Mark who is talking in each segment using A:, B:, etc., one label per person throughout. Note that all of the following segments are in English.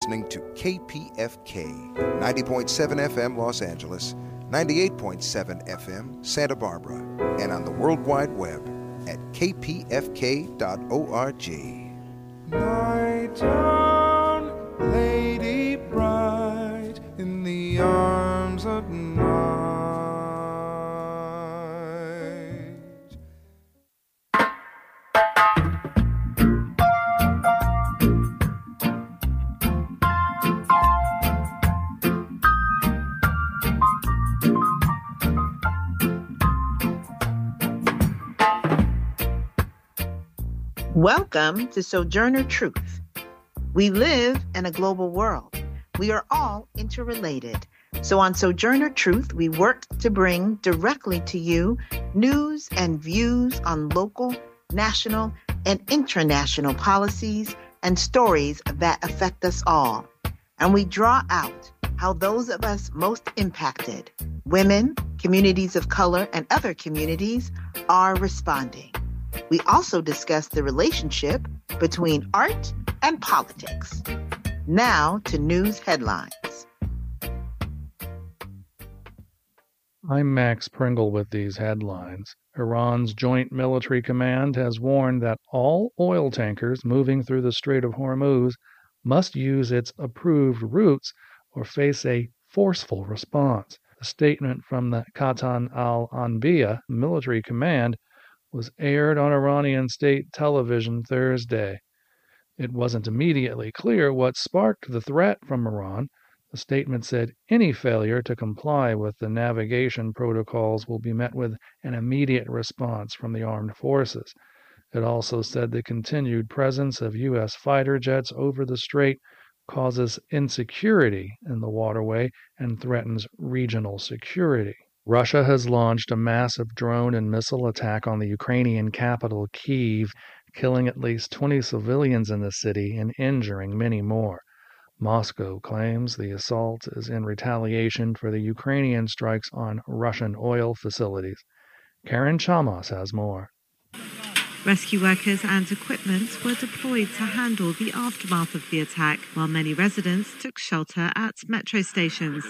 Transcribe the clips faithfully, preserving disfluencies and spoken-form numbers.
A: listening to K P F K, ninety point seven F M Los Angeles, ninety-eight point seven F M Santa Barbara, and on the World Wide Web at k p f k dot org.
B: Lie down, lady bright, in the arms of night.
C: Welcome to Sojourner Truth. We live in a global world. We are all interrelated. So on Sojourner Truth, we work to bring directly to you news and views on local, national, and international policies and stories that affect us all. And we draw out how those of us most impacted, women, communities of color, and other communities, are responding. We also discuss the relationship between art and politics. Now to news headlines.
D: I'm Max Pringle with these headlines. Iran's Joint Military Command has warned that all oil tankers moving through the Strait of Hormuz must use its approved routes or face a forceful response. A statement from the Katan al-Anbiya Military Command was aired on Iranian state television Thursday. It wasn't immediately clear what sparked the threat from Iran. The statement said any failure to comply with the navigation protocols will be met with an immediate response from the armed forces. It also said the continued presence of U S fighter jets over the strait causes insecurity in the waterway and threatens regional security. Russia has launched a massive drone and missile attack on the Ukrainian capital, Kyiv, killing at least twenty civilians in the city and injuring many more. Moscow claims the assault is in retaliation for the Ukrainian strikes on Russian oil facilities. Karen Chamas has more.
E: Rescue workers and equipment were deployed to handle the aftermath of the attack, while many residents took shelter at metro stations.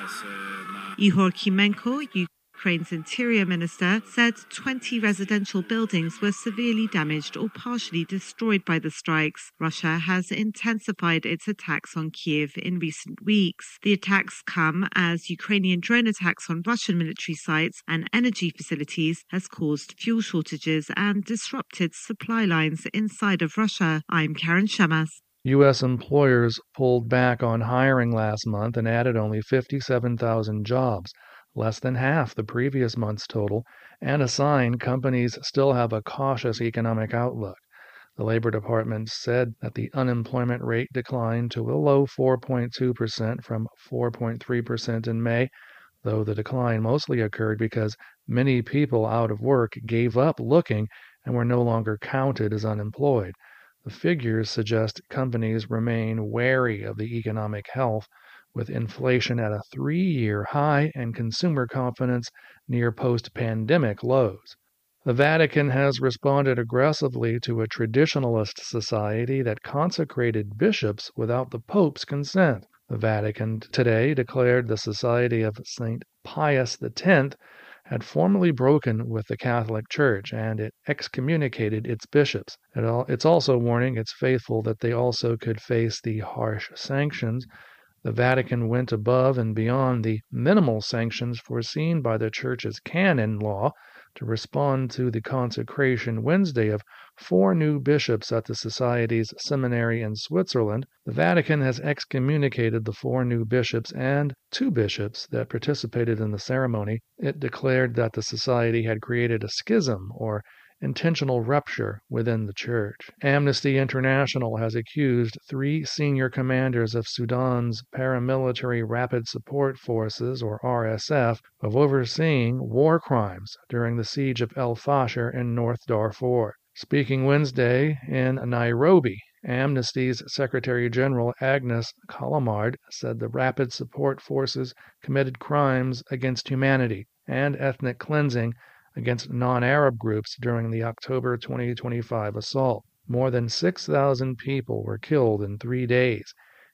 E: Ihor Kimenko, Ukraine's interior minister, said twenty residential buildings were severely damaged or partially destroyed by the strikes. Russia has intensified its attacks on Kyiv in recent weeks. The attacks come as Ukrainian drone attacks on Russian military sites and energy facilities has caused fuel shortages and disrupted supply lines inside of Russia. I'm Karen Shamas.
D: U S employers pulled back on hiring last month and added only fifty-seven thousand jobs, less than half the previous month's total, and a sign companies still have a cautious economic outlook. The Labor Department said that the unemployment rate declined to a low four point two percent from four point three percent in May, though the decline mostly occurred because many people out of work gave up looking and were no longer counted as unemployed. The figures suggest companies remain wary of the economic health, with inflation at a three-year high and consumer confidence near post-pandemic lows. The Vatican has responded aggressively to a traditionalist society that consecrated bishops without the Pope's consent. The Vatican today declared the Society of Saint Pius X had formally broken with the Catholic Church, and it excommunicated its bishops. It al- it's also warning its faithful that they also could face the harsh sanctions. The Vatican went above and beyond the minimal sanctions foreseen by the Church's canon law to respond to the consecration Wednesday of four new bishops at the Society's seminary in Switzerland. The Vatican has excommunicated the four new bishops and two bishops that participated in the ceremony. It declared that the Society had created a schism or intentional rupture within the Church. Amnesty International has accused three senior commanders of Sudan's paramilitary Rapid Support Forces, or R S F, of overseeing war crimes during the siege of El Fasher in North Darfur. Speaking Wednesday in Nairobi, Amnesty's Secretary General Agnes Callamard said the Rapid Support Forces committed crimes against humanity and ethnic cleansing against non-Arab groups during the October twenty twenty-five assault. More than six thousand people were killed in three days,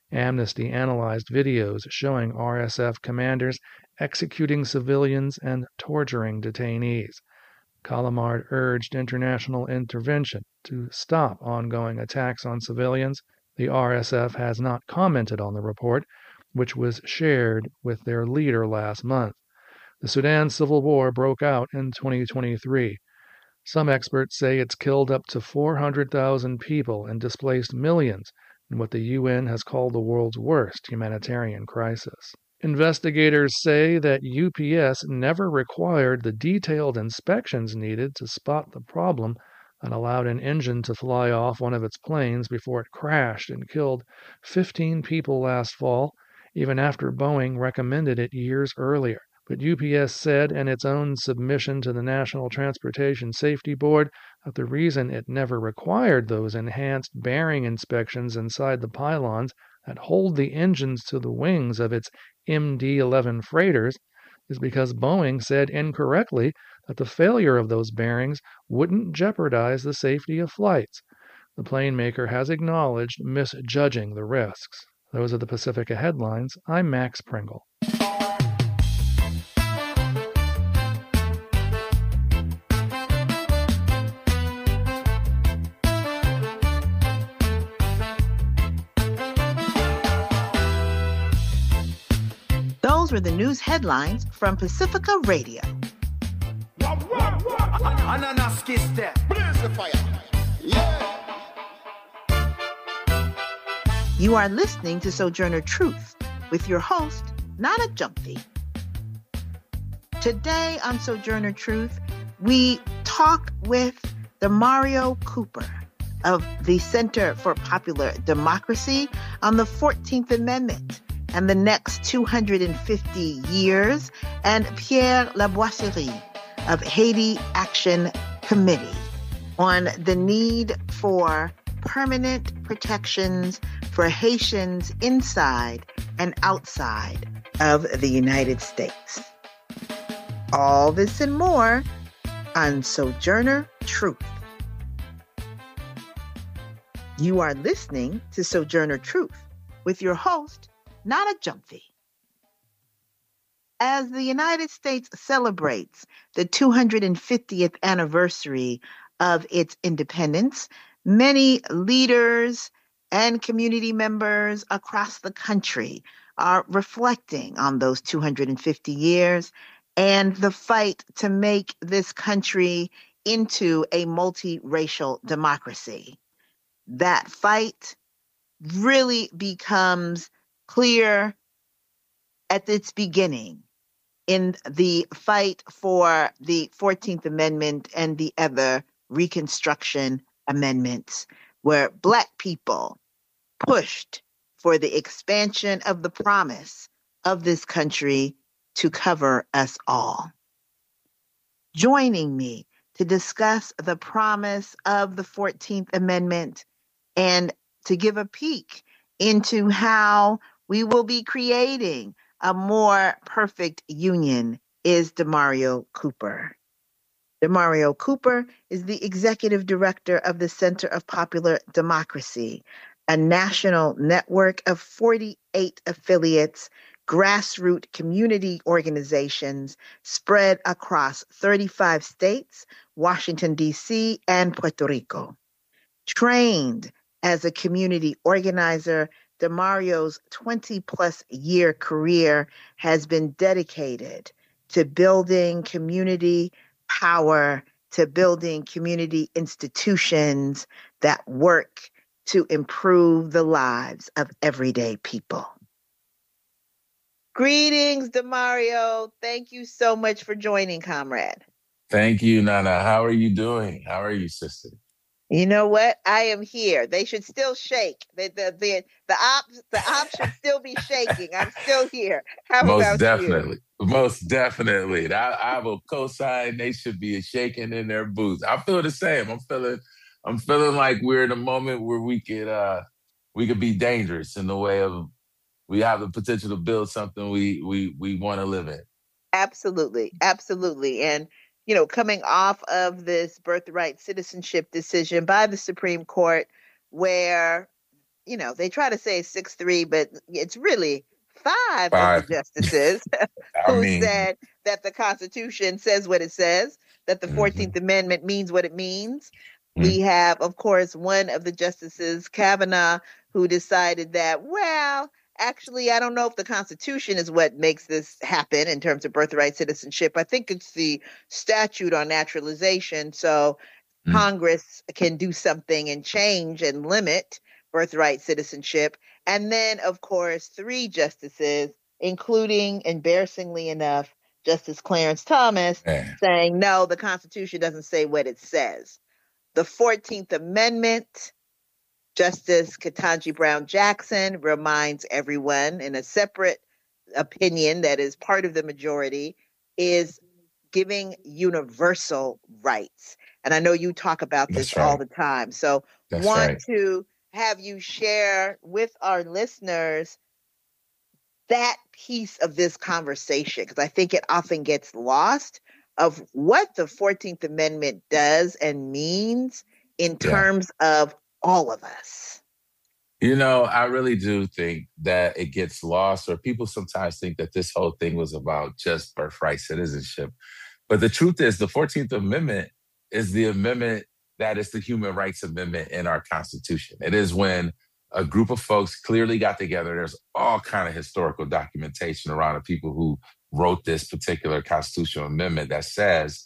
D: Amnesty analyzed videos showing R S F commanders executing civilians and torturing detainees. Calamard urged international intervention to stop ongoing attacks on civilians. The R S F has not commented on the report, which was shared with their leader last month. The Sudan civil war broke out in twenty twenty-three. Some experts say it's killed up to four hundred thousand people and displaced millions in what the U N has called the world's worst humanitarian crisis. Investigators say that U P S never required the detailed inspections needed to spot the problem and allowed an engine to fly off one of its planes before it crashed and killed fifteen people last fall, even after Boeing recommended it years earlier. But U P S said in its own submission to the National Transportation Safety Board that the reason it never required those enhanced bearing inspections inside the pylons that hold the engines to the wings of its M D eleven freighters is because Boeing said incorrectly that the failure of those bearings wouldn't jeopardize the safety of flights. The plane maker has acknowledged misjudging the risks. Those are the Pacifica headlines. I'm Max Pringle.
C: Those were the news headlines from Pacifica Radio. You are listening to Sojourner Truth with your host, Nana Jumpy. Today on Sojourner Truth, we talk with Demario Cooper of the Center for Popular Democracy on the fourteenth Amendment and the next two hundred fifty years, and Pierre Laboisserie of Haiti Action Committee on the need for permanent protections for Haitians inside and outside of the United States. All this and more on Sojourner Truth. You are listening to Sojourner Truth with your host, Nana Jumpy. As the United States celebrates the two hundred fiftieth anniversary of its independence, many leaders and community members across the country are reflecting on those two hundred fifty years and the fight to make this country into a multiracial democracy. That fight really becomes clear at its beginning in the fight for the fourteenth Amendment and the other Reconstruction amendments, where Black people pushed for the expansion of the promise of this country to cover us all. Joining me to discuss the promise of the fourteenth Amendment and to give a peek into how we will be creating a more perfect union is Demario Cooper. Demario Cooper is the executive director of the Center of Popular Democracy, a national network of forty-eight affiliates, grassroots community organizations spread across thirty-five states, Washington, D C, and Puerto Rico. Trained as a community organizer, Demario's twenty-plus year career has been dedicated to building community power, to building community institutions that work to improve the lives of everyday people. Greetings, Demario. Thank you so much for joining, comrade.
F: Thank you, Nana. How are you doing? How are you, sister?
C: You know what? I am here. They should still shake. The the the the ops the ops should still be shaking. I'm still here. How
F: Most
C: about
F: definitely.
C: you?
F: Most definitely. I, I will co-sign. They should be shaking in their boots. I feel the same. I'm feeling. I'm feeling like we're in a moment where we could uh, we could be dangerous in the way of we have the potential to build something we we we want to live in.
C: Absolutely, absolutely, and. You know, coming off of this birthright citizenship decision by the Supreme Court, where, you know, they try to say six three, but it's really five,
F: Five.
C: of the justices
F: I
C: who
F: mean,
C: said that the Constitution says what it says, that the
F: mhm,
C: fourteenth Amendment means what it means.
F: mhm.
C: We have, of course, one of the justices, Kavanaugh, who decided that, well, actually, I don't know if the Constitution is what makes this happen in terms of birthright citizenship. I think it's the statute on naturalization. So
F: Mm.
C: Congress can do something and change and limit birthright citizenship. And then, of course, three justices, including, embarrassingly enough, Justice Clarence Thomas,
F: Man.
C: saying, no, the Constitution doesn't say what it says. The fourteenth Amendment, Justice Ketanji Brown Jackson reminds everyone in a separate opinion that is part of the majority, is giving universal rights. And I know you talk about this
F: That's
C: all
F: right.
C: the time. So
F: That's
C: want
F: right.
C: to have you share with our listeners that piece of this conversation, because I think it often gets lost, of what the fourteenth Amendment does and means in
F: Yeah.
C: terms of all of us.
F: You know, I really do think that it gets lost, or people sometimes think that this whole thing was about just birthright citizenship. But the truth is, the fourteenth Amendment is the amendment that is the Human Rights Amendment in our Constitution. It is when a group of folks clearly got together. There's all kind of historical documentation around the people who wrote this particular constitutional amendment that says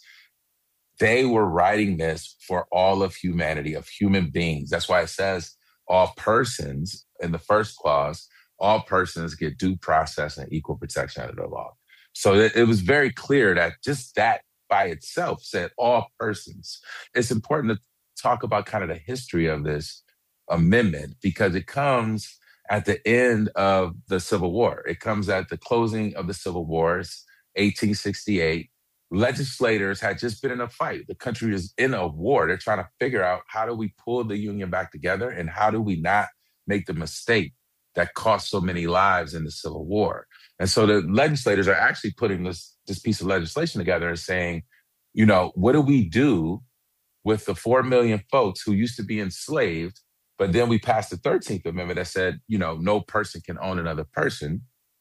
F: they were writing this for all of humanity, of human beings. That's why it says all persons in the first clause, all persons get due process and equal protection under the law. So it, it was very clear that just that by itself said all persons. It's important to talk about kind of the history of this amendment because it comes at the end of the Civil War. It comes at the closing of the Civil Wars, eighteen sixty-eight. Legislators had just been in a fight. The country is in a war. They're trying to figure out how do we pull the Union back together and how do we not make the mistake that cost so many lives in the Civil War. And so the legislators are actually putting this, this piece of legislation together and saying, you know, what do we do with the four million folks who used to be enslaved, but then we passed the thirteenth Amendment that said, you know, no person can own another person.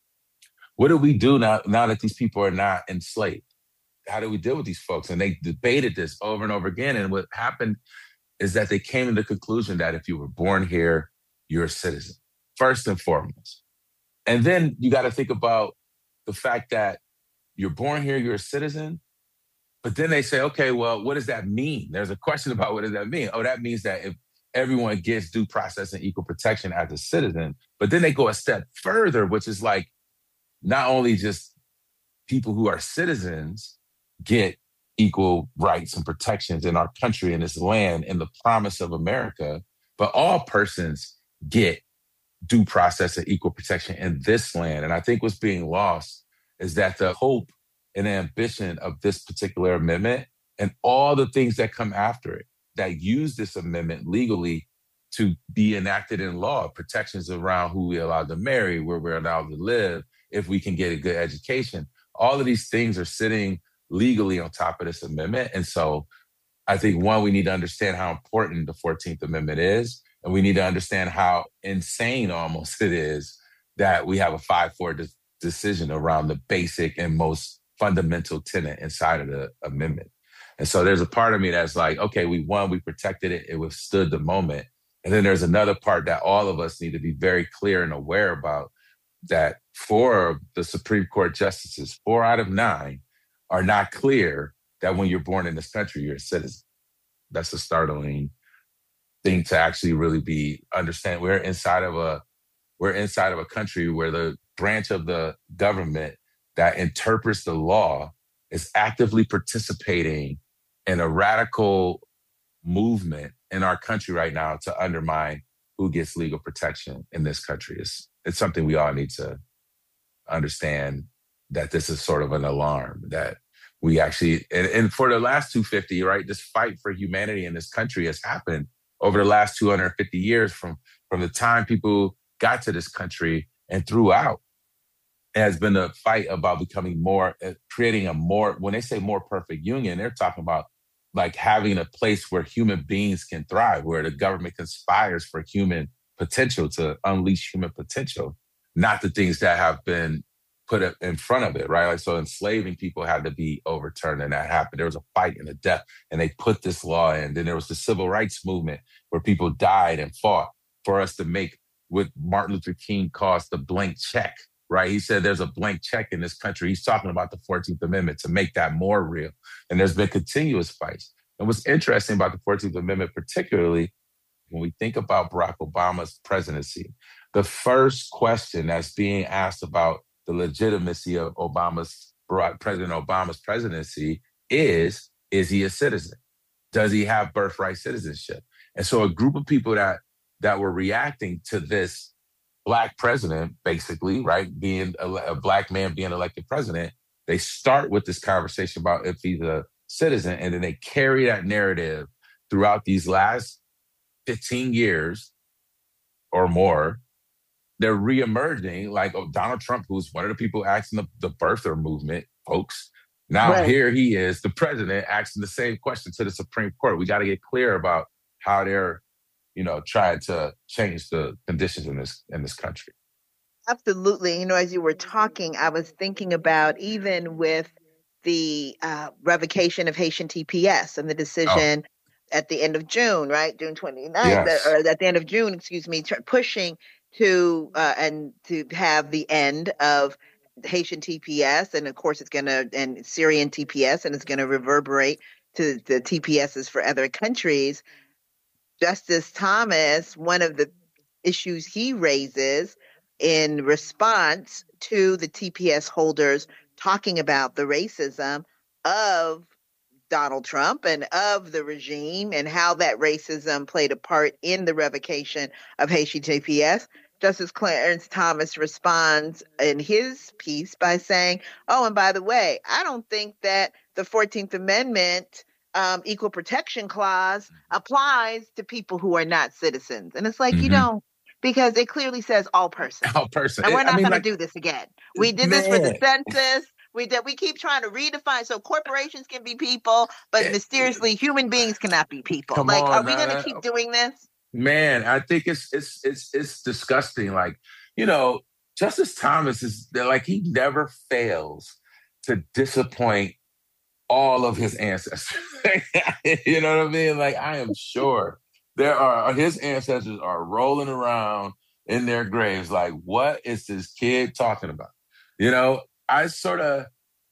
F: What do we do now, now that these people are not enslaved? How do we deal with these folks? And they debated this over and over again. And what happened is that they came to the conclusion that if you were born here, you're a citizen, first and foremost. And then you got to think about the fact that you're born here, you're a citizen. But then they say, okay, well, what does that mean? There's a question about what does that mean? Oh, that means that if everyone gets due process and equal protection as a citizen, but then they go a step further, which is like not only just people who are citizens get equal rights and protections in our country and this land and the promise of America, but all persons get due process and equal protection in this land. And I think what's being lost is that the hope and ambition of this particular amendment and all the things that come after it that use this amendment legally to be enacted in law, protections around who we're allowed to marry, where we're allowed to live, if we can get a good education. All of these things are sitting legally on top of this amendment. And so I think, one, we need to understand how important the fourteenth Amendment is. And we need to understand how insane almost it is that we have a five four de- decision around the basic and most fundamental tenet inside of the amendment. And so there's a part of me that's like, okay, we won, we protected it, it withstood the moment. And then there's another part that all of us need to be very clear and aware about, that four of the Supreme Court justices, four out of nine, are not clear that when you're born in this country, you're a citizen. That's a startling thing to actually really be understand. We're inside of a we're inside of a country where the branch of the government that interprets the law is actively participating in a radical movement in our country right now to undermine who gets legal protection in this country. It's, it's something we all need to understand, that this is sort of an alarm that we actually, and, and for the last two hundred fifty, right, this fight for humanity in this country has happened over the last two hundred fifty years from, from the time people got to this country and throughout. It has been a fight about becoming more, uh, creating a more, when they say more perfect union, they're talking about like having a place where human beings can thrive, where the government conspires for human potential to unleash human potential, not the things that have been put in front of it, right? Like, so enslaving people had to be overturned, and that happened. There was a fight and a death, and they put this law in. Then there was the civil rights movement where people died and fought for us to make what Martin Luther King calls the blank check, right? He said there's a blank check in this country. He's talking about the fourteenth Amendment to make that more real. And there's been continuous fights. And what's interesting about the fourteenth Amendment, particularly when we think about Barack Obama's presidency, the first question that's being asked about the legitimacy of Obama's, President Obama's presidency is, is he a citizen? Does he have birthright citizenship? And so a group of people that that were reacting to this Black president, basically, right, being a, a Black man being elected president, they start with this conversation about if he's a citizen, and then they carry that narrative throughout these last fifteen years or more. They're reemerging, like oh, Donald Trump, who's one of the people asking the, the birther movement, folks. Now right. Here he is, the president, asking the same question to the Supreme Court. We got to get clear about how they're, you know, trying to change the conditions in this in this country.
C: Absolutely. You know, as you were talking, I was thinking about even with the uh, revocation of Haitian T P S and the decision oh. at the end of June, right? June twenty-ninth, yes. or at the end of June, excuse me, t- pushing to uh, and to have the end of Haitian T P S, and of course it's going to, and Syrian T P S, and it's going to reverberate to the T P Ss for other countries. Justice Thomas, one of the issues he raises in response to the T P S holders talking about the racism of Donald Trump and of the regime and how that racism played a part in the revocation of Haitian T P S. Justice Clarence Thomas responds in his piece by saying, oh, and by the way, I don't think that the fourteenth Amendment um, Equal Protection Clause applies to people who are not citizens. And it's like, mm-hmm. you don't, because it clearly says all person.
F: All person.
C: And we're not
F: I mean,
C: going
F: like,
C: to do this again. We did
F: man.
C: this for the census. We did, we keep trying to redefine. So corporations can be people, but mysteriously human beings cannot be people.
F: Come
C: like,
F: on,
C: are we
F: man.
C: going to keep doing this?
F: Man, I think it's it's it's it's disgusting. Like, you know, Justice Thomas is like, he never fails to disappoint all of his ancestors. You know what I mean? Like, I am sure there are his ancestors are rolling around in their graves like, what is this kid talking about? You know, I sort of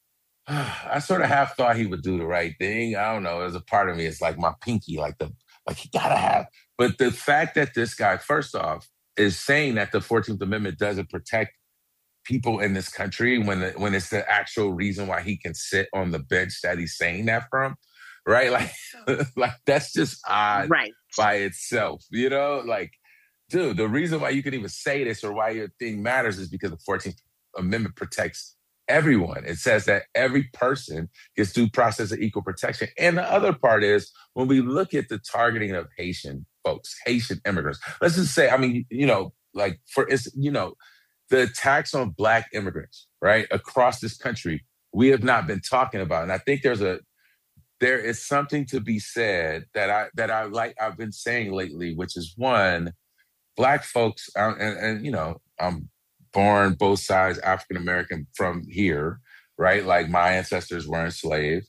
F: I sort of half thought he would do the right thing. I don't know. There's a part of me, it's like my pinky, like the like he gotta have. But the fact that this guy, first off, is saying that the fourteenth Amendment doesn't protect people in this country when the, when it's the actual reason why he can sit on the bench that he's saying that from, right? Like, like that's just odd
C: right.
F: by itself, you know? Like, dude, the reason why you can even say this or why your thing matters is because the fourteenth Amendment protects everyone. It says that every person gets due process of equal protection. And the other part is when we look at the targeting of Haitian folks, Haitian immigrants, let's just say, I mean, you know, like for, it's, you know, the attacks on Black immigrants, right, across this country, we have not been talking about. And I think there's a, there is something to be said that I, that I like, I've been saying lately, which is one, Black folks, uh, and, and, you know, I'm born both sides, African-American from here, right? Like my ancestors were enslaved.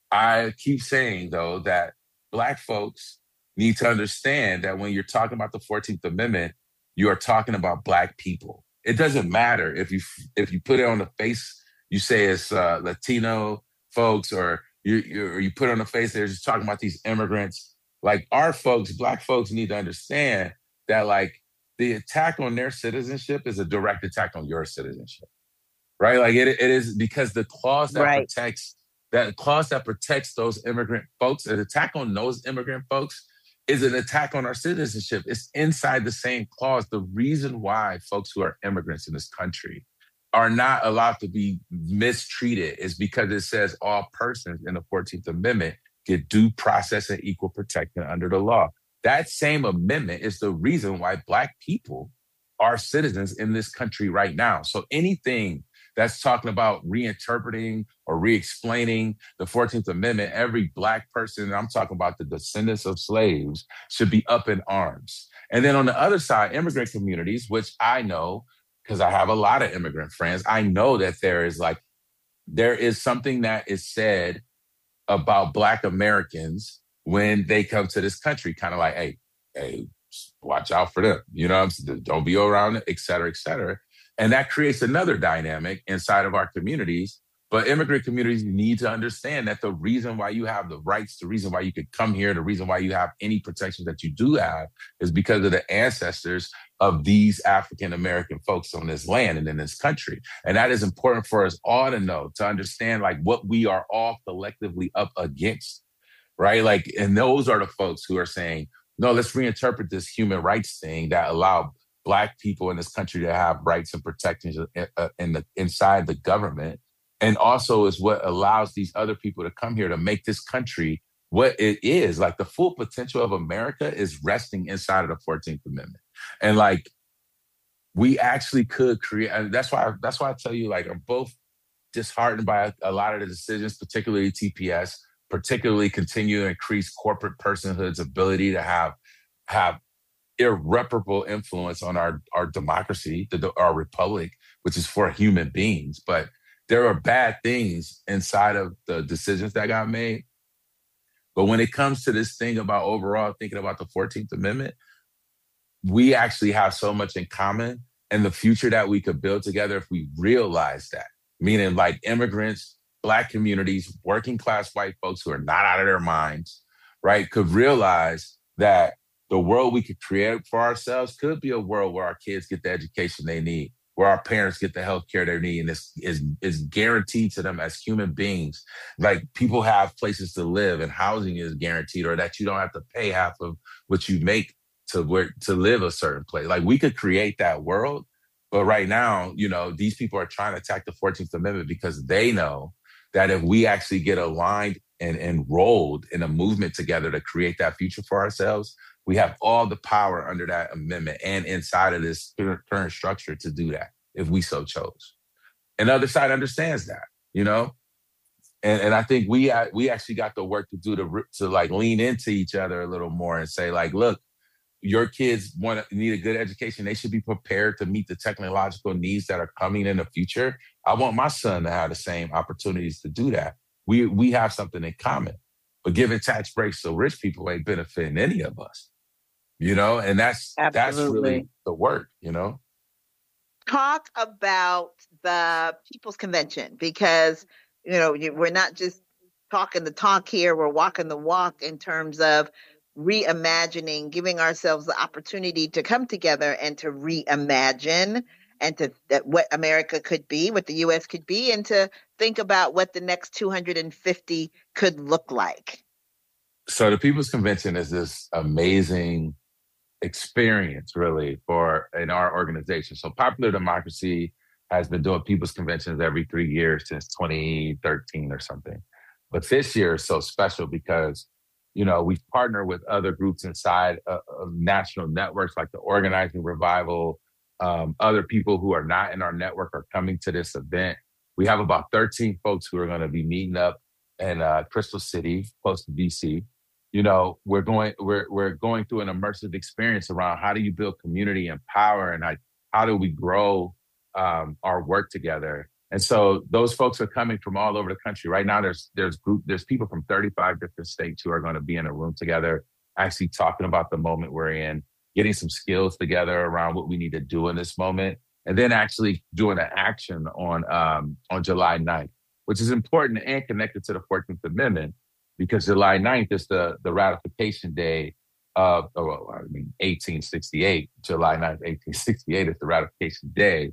F: I keep saying, though, that Black folks need to understand that when you're talking about the fourteenth Amendment, you are talking about Black people. It doesn't matter if you if you put it on the face, you say it's uh, Latino folks, or you, you, or you put it on the face, they're just talking about these immigrants. Like our folks, Black folks need to understand that, like, the attack on their citizenship is a direct attack on your citizenship, right? Like it, it is because the clause that right. protects that clause that protects those immigrant folks, an attack on those immigrant folks is an attack on our citizenship. It's inside the same clause. The reason why folks who are immigrants in this country are not allowed to be mistreated is because it says all persons in the fourteenth Amendment get due process and equal protection under the law. That same amendment is the reason why Black people are citizens in this country right now. So anything that's talking about reinterpreting or re-explaining the fourteenth Amendment, every Black person, and I'm talking about the descendants of slaves, should be up in arms. And then on the other side, immigrant communities, which I know, because I have a lot of immigrant friends, I know that there is like, there is something that is said about Black Americans when they come to this country, kind of like, hey, hey, watch out for them. You know what I'm saying? Don't be around it, et cetera, et cetera. And that creates another dynamic inside of our communities. But immigrant communities need to understand that the reason why you have the rights, the reason why you could come here, the reason why you have any protection that you do have is because of the ancestors of these African-American folks on this land and in this country. And that is important for us all to know, to understand like what we are all collectively up against, right? Like, and those are the folks who are saying, no, let's reinterpret this human rights thing that allow Black people in this country to have rights and protections in the, inside the government. And also is what allows these other people to come here to make this country what it is. Like the full potential of America is resting inside of the fourteenth Amendment. And like, we actually could create, and that's why, that's why I tell you, like, I'm both disheartened by a, a lot of the decisions, particularly T P S, particularly continue to increase corporate personhood's ability to have, have irreparable influence on our, our democracy, the, our republic, which is for human beings. But there are bad things inside of the decisions that got made. But when it comes to this thing about overall thinking about the fourteenth Amendment, we actually have so much in common and the future that we could build together if we realize that. Meaning like immigrants, Black communities, working class white folks who are not out of their minds, right, could realize that the world we could create for ourselves could be a world where our kids get the education they need, where our parents get the health care they need, and this is, is guaranteed to them as human beings. Like people have places to live and housing is guaranteed, or that you don't have to pay half of what you make to work, to live a certain place. Like we could create that world. But right now, you know, these people are trying to attack the fourteenth Amendment because they know that if we actually get aligned and enrolled in a movement together to create that future for ourselves, we have all the power under that amendment and inside of this current structure to do that if we so chose. And the other side understands that, you know? And and I think we we actually got the work to do to, to like lean into each other a little more and say like, look, your kids want to need a good education. They should be prepared to meet the technological needs that are coming in the future. I want my son to have the same opportunities to do that. We we have something in common, but giving tax breaks so rich people ain't benefiting any of us. You know, and that's Absolutely. that's really the work, you know.
C: Talk about the People's Convention, because, you know, we're not just talking the talk here, we're walking the walk in terms of reimagining, giving ourselves the opportunity to come together and to reimagine and to that what America could be, what the U S could be, and to think about what the next two hundred fifty could look like.
F: So the People's Convention is this amazing experience really for in our organization. So Popular Democracy has been doing People's Conventions every three years since twenty thirteen or something. But this year is so special because, you know, we've partnered with other groups inside of, of national networks like the Organizing Revival. Um, other people who are not in our network are coming to this event. We have about thirteen folks who are going to be meeting up in uh, Crystal City, close to D C. You know, we're going we're we're going through an immersive experience around how do you build community and power, and like how do we grow um, our work together. And so those folks are coming from all over the country. Right now, there's there's group there's people from thirty-five different states who are going to be in a room together, actually talking about the moment we're in, getting some skills together around what we need to do in this moment, and then actually doing an action on um, on July ninth, which is important and connected to the fourteenth Amendment. Because July ninth is the, the ratification day of, oh, well, I mean, eighteen sixty-eight. July ninth, eighteen sixty-eight is the ratification day.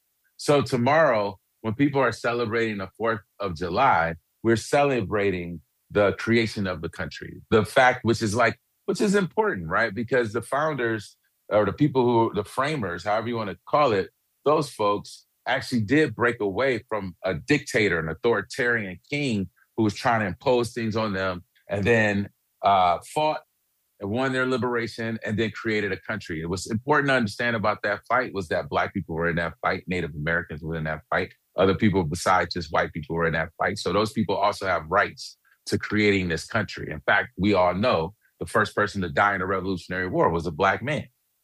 F: So tomorrow, when people are celebrating the fourth of July, we're celebrating the creation of the country. The fact, which is like, which is important, right? Because the founders or the people who, the framers, however you want to call it, those folks actually did break away from a dictator, an authoritarian king who was trying to impose things on them, and then uh, fought and won their liberation and then created a country. It was important to understand about that fight was that Black people were in that fight, Native Americans were in that fight, other people besides just white people were in that fight. So those people also have rights to creating this country. In fact, we all know the first person to die in the Revolutionary War was a Black man.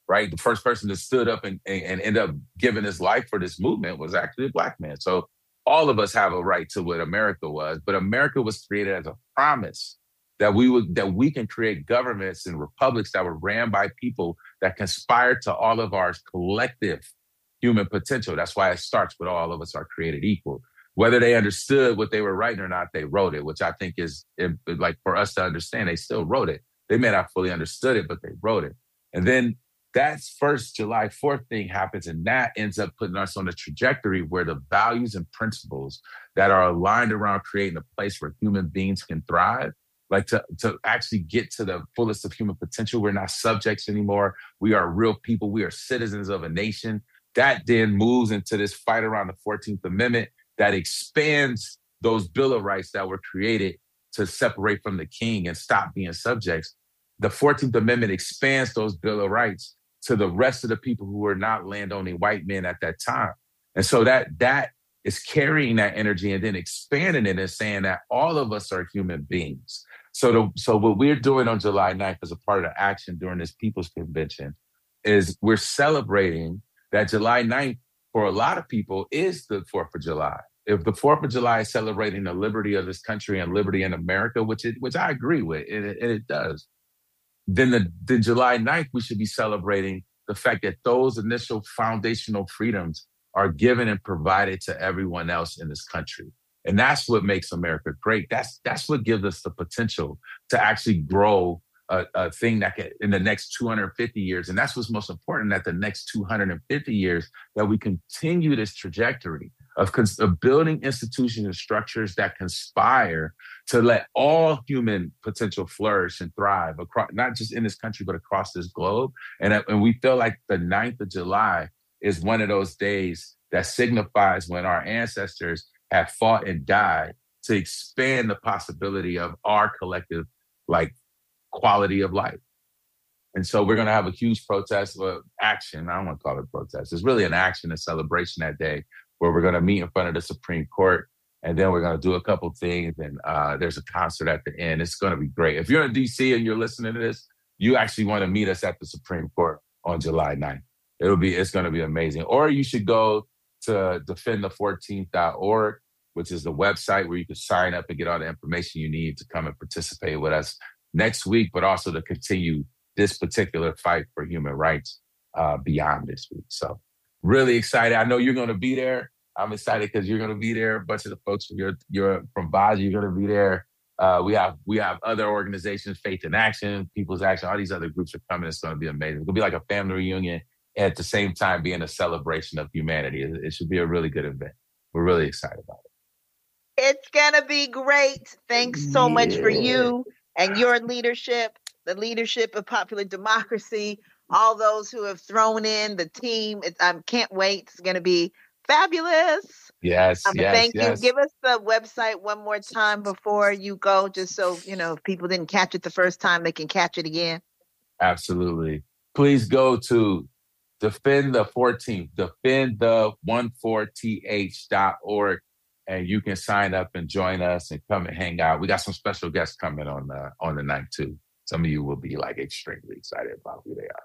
F: right? The first person that stood up and, and, and ended up giving his life for this movement was actually a Black man. So all of us have a right to what America was, but America was created as a promise that we would that we can create governments and republics that were ran by people that conspire to all of our collective human potential. That's why it starts with all of us are created equal. Whether they understood what they were writing or not, they wrote it, which I think is it, like for us to understand, they still wrote it. They may not fully understood it, but they wrote it. And then that's first July fourth thing happens, and that ends up putting us on a trajectory where the values and principles that are aligned around creating a place where human beings can thrive, like to, to actually get to the fullest of human potential. We're not subjects anymore. We are real people. We are citizens of a nation. That then moves into this fight around the fourteenth Amendment that expands those Bill of Rights that were created to separate from the king and stop being subjects. The fourteenth Amendment expands those Bill of Rights to the rest of the people who were not landowning white men at that time. And so that that is carrying that energy and then expanding it and saying that all of us are human beings. So, the, so what we're doing on July ninth as a part of the action during this People's Convention is we're celebrating that July ninth for a lot of people is the fourth of July. If the fourth of July is celebrating the liberty of this country and liberty in America, which it, which I agree with, and it, and it does, then the, the July ninth, we should be celebrating the fact that those initial foundational freedoms are given and provided to everyone else in this country. And that's what makes America great. That's that's what gives us the potential to actually grow a, a thing that can, in the next two hundred fifty years. And that's what's most important, that the next two hundred fifty years, that we continue this trajectory of, cons- of building institutions and structures that conspire to let all human potential flourish and thrive, across, not just in this country, but across this globe. And, and we feel like the ninth of July is one of those days that signifies when our ancestors have fought and died to expand the possibility of our collective, like, quality of life. And so we're going to have a huge protest, or action. I don't want to call it protest. It's really an action, a celebration that day, where we're going to meet in front of the Supreme Court, and then we're going to do a couple things, and uh, there's a concert at the end. It's going to be great. If you're in D C and you're listening to this, you actually want to meet us at the Supreme Court on July ninth. It'll be, it's going to be amazing. Or you should go to defend the fourteenth dot org, which is the website where you can sign up and get all the information you need to come and participate with us next week, but also to continue this particular fight for human rights uh, beyond this week. So really excited. I know you're going to be there. I'm excited because you're going to be there. A bunch of the folks from your, your from V A S, you're going to be there. Uh, we have we have other organizations, Faith in Action, People's Action, all these other groups are coming. It's going to be amazing. It's going to be like a family reunion, and at the same time being a celebration of humanity. It, it should be a really good event. We're really excited about it.
C: It's going to be great. Thanks so yeah. much for you and your leadership, the leadership of Popular Democracy, all those who have thrown in the team. I um, can't wait. It's going to be fabulous.
F: Yes,
C: um,
F: yes,
C: Thank
F: yes.
C: you. Give us the website one more time before you go, just so, you know, if people didn't catch it the first time, they can catch it again.
F: Absolutely. Please go to Defend the fourteenth, defend the fourteen T H dot org, and you can sign up and join us and come and hang out. We got some special guests coming on the on the night too. Some of you will be like extremely excited about who they are.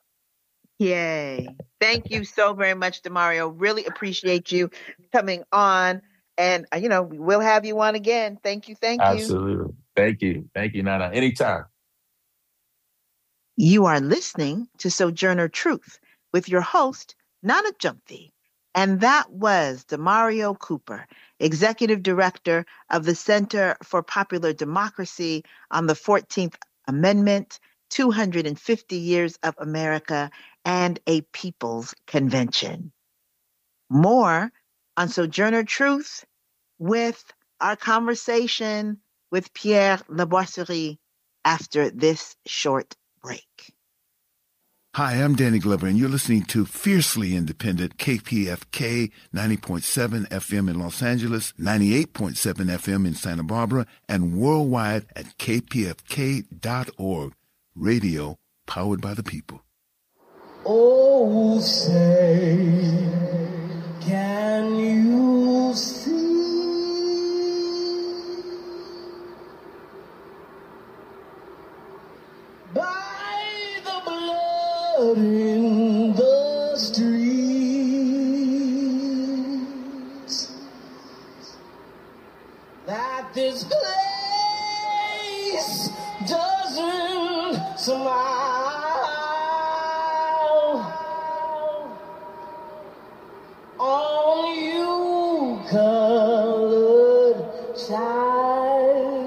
C: Yay. Thank you so very much, Demario. Really appreciate you coming on. And, uh, you know, we will have you on again. Thank you. Thank you.
F: Absolutely. Thank you. Thank you, Nana. Anytime.
C: You are listening to Sojourner Truth with your host, Nana Gyamfi. And that was Demario Cooper, Executive Director of the Center for Popular Democracy on the fourteenth Amendment, two hundred fifty Years of America, and a People's Convention. More on Sojourner Truth with our conversation with Pierre Laboisserie after this short break.
G: Hi, I'm Danny Glover, and you're listening to Fiercely Independent K P F K ninety point seven F M in Los Angeles, ninety-eight point seven F M in Santa Barbara, and worldwide at K P F K dot org. Radio powered by the people.
H: Oh, say, can you see by the blood in this place doesn't smile on you, colored child,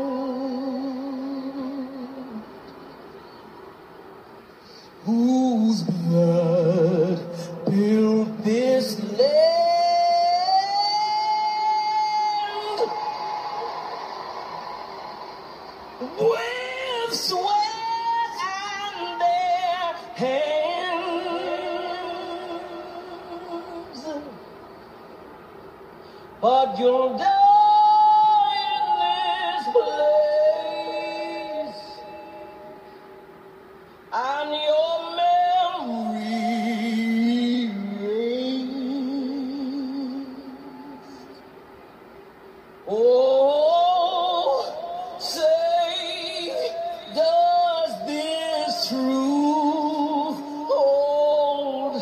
H: whose blood built this land with sweat and their hands. But you'll die in this place, and your memory reigns. Oh, say, does this truth hold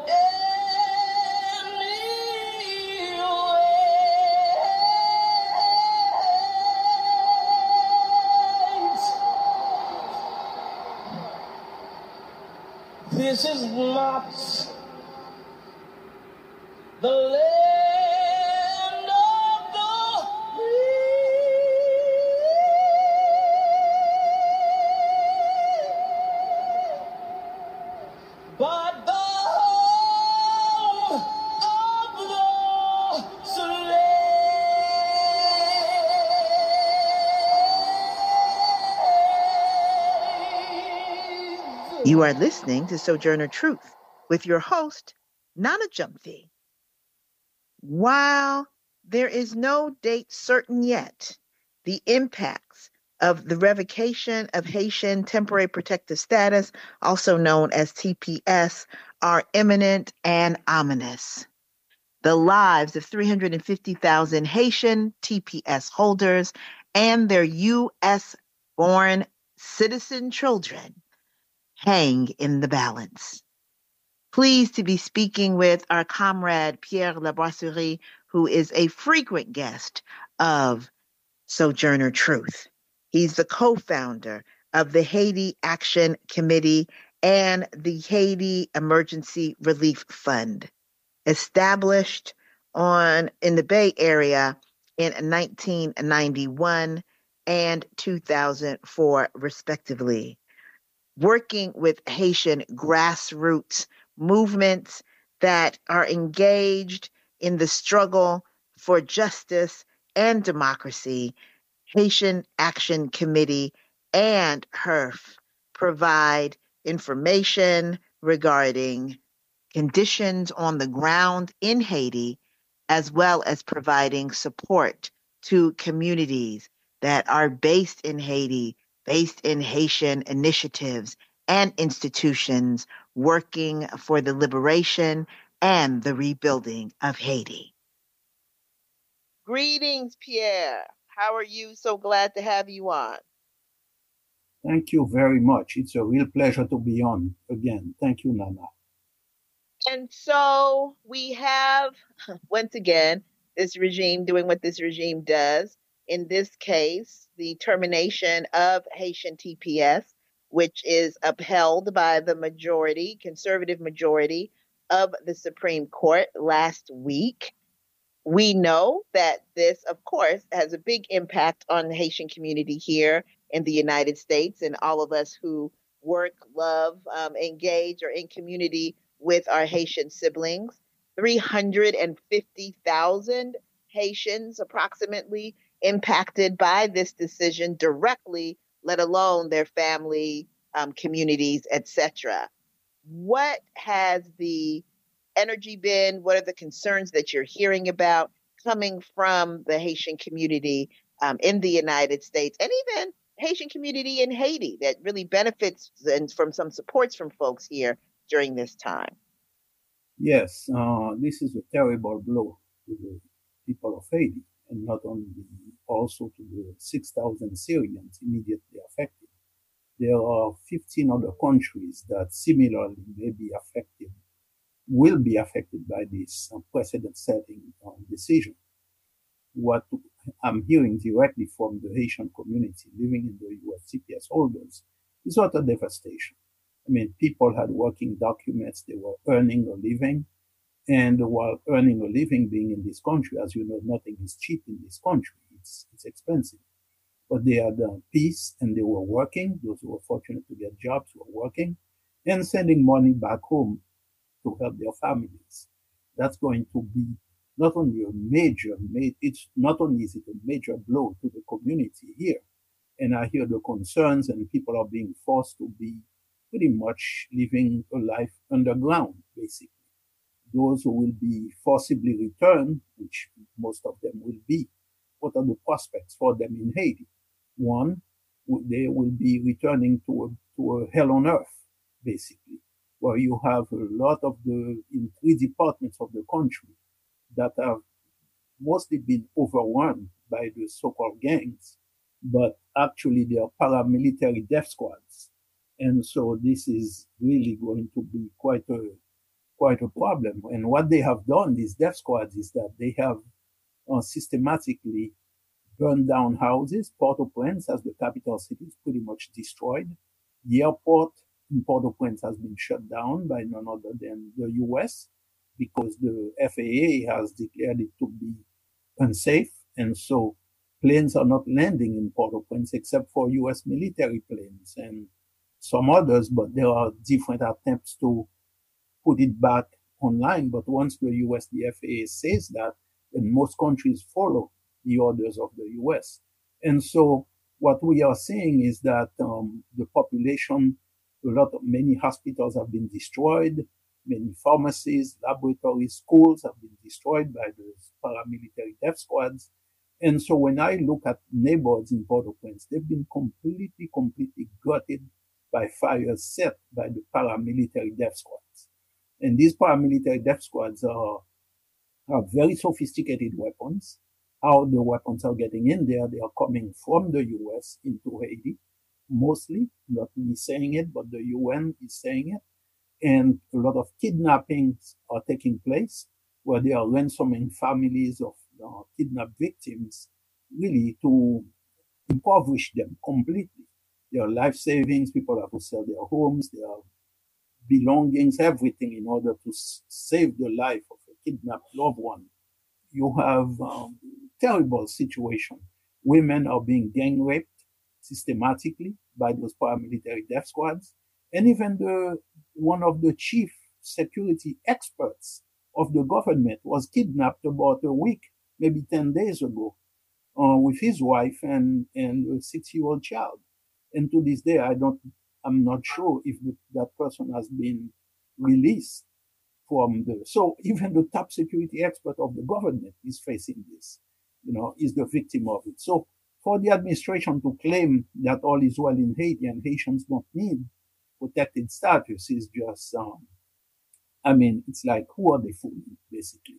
H: any weight? This is not the land of the free, but the home of the slave.
C: You are listening to Sojourner Truth with your host, Nana Jumpy. While there is no date certain yet, the impacts of the revocation of Haitian Temporary Protective Status, also known as T P S, are imminent and ominous. The lives of three hundred fifty thousand Haitian T P S holders and their U S-born citizen children hang in the balance. Pleased to be speaking with our comrade Pierre Labrasserie, who is a frequent guest of Sojourner Truth. He's the co-founder of the Haiti Action Committee and the Haiti Emergency Relief Fund, established on in the Bay Area in nineteen ninety-one and two thousand four, respectively, working with Haitian grassroots movements that are engaged in the struggle for justice and democracy. Haitian Action Committee and H E R F provide information regarding conditions on the ground in Haiti, as well as providing support to communities that are based in Haiti, based in Haitian initiatives and institutions working for the liberation and the rebuilding of Haiti. Greetings, Pierre. How are you? So glad to have you on.
I: Thank you very much. It's a real pleasure to be on again. Thank you, Nana.
C: And so we have, once again, this regime doing what this regime does. In this case, the termination of Haitian T P S, which is upheld by the majority, conservative majority of the Supreme Court last week. We know that this, of course, has a big impact on the Haitian community here in the United States, and all of us who work, love, um, engage, or in community with our Haitian siblings. three hundred fifty thousand Haitians approximately impacted by this decision directly, let alone their family, um, communities, et cetera. What has the energy been? What are the concerns that you're hearing about coming from the Haitian community um, in the United States, and even Haitian community in Haiti that really benefits and from some supports from folks here during this time?
I: Yes, uh, this is a terrible blow to the people of Haiti, and not only, also to the six thousand Syrians immediately affected. There are fifteen other countries that similarly may be affected, will be affected by this uh, precedent-setting uh, decision. What I'm hearing directly from the Haitian community living in the U S C P S holders is utter devastation. I mean, people had working documents, they were earning a living, and while earning a living being in this country, as you know, nothing is cheap in this country. It's, it's expensive. But they had uh, peace and they were working. Those who were fortunate to get jobs were working and sending money back home to help their families. That's going to be not only a major, it's not only is it a major blow to the community here, and I hear the concerns and people are being forced to be pretty much living a life underground, basically. Those who will be forcibly returned, which most of them will be, what are the prospects for them in Haiti? One, they will be returning to a, to a hell on earth, basically, where you have a lot of the, in three departments of the country that have mostly been overrun by the so-called gangs, but actually they are paramilitary death squads. And so this is really going to be quite a, quite a problem. And what they have done, these death squads, is that they have uh, systematically burned down houses. Port-au-Prince, as the capital city, is pretty much destroyed. The airport in Port-au-Prince has been shut down by none other than the U S because the F A A has declared it to be unsafe. And so planes are not landing in Port-au-Prince except for U S military planes and some others, but there are different attempts to put it back online. But once the U S, the F A A says that, then most countries follow the orders of the U S. And so what we are seeing is that um, the population, a lot of many hospitals have been destroyed, many pharmacies, laboratories, schools have been destroyed by the paramilitary death squads. And so when I look at neighborhoods in Port-au-Prince, they've been completely, completely gutted by fires set by the paramilitary death squads. And these paramilitary death squads are, have very sophisticated weapons. How the weapons are getting in there, they are coming from the U S into Haiti, mostly, not me saying it, but the U N is saying it. And a lot of kidnappings are taking place where they are ransoming families of uh, kidnapped victims, really to impoverish them completely. Their life savings, people have to sell their homes, their belongings, everything in order to s- save the life of a kidnapped loved one. You have um, terrible situation. Women are being gang raped systematically by those paramilitary death squads. And even the one of the chief security experts of the government was kidnapped about a week, maybe ten days ago, uh, with his wife and, and a six-year-old child. And to this day, I don't, I'm not sure if the, that person has been released from the, so even the top security expert of the government is facing this, you know, is the victim of it. So for the administration to claim that all is well in Haiti and Haitians don't need protected status is just, um, I mean, it's like, who are they fooling, basically?